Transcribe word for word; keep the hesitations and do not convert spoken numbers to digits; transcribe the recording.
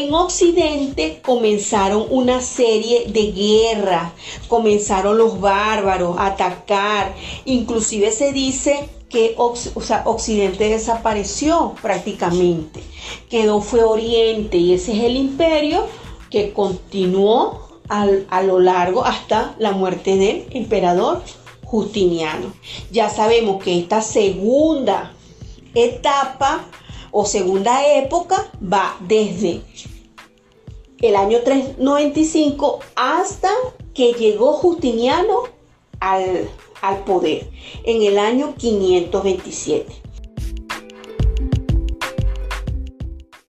en Occidente comenzaron una serie de guerras, comenzaron los bárbaros a atacar, inclusive se dice que o sea, Occidente desapareció prácticamente, quedó fue Oriente, y ese es el imperio que continuó al, a lo largo hasta la muerte del emperador Justiniano. Ya sabemos que esta segunda etapa o segunda época va desde el año trescientos noventa y cinco hasta que llegó Justiniano al, al poder en el año quinientos veintisiete.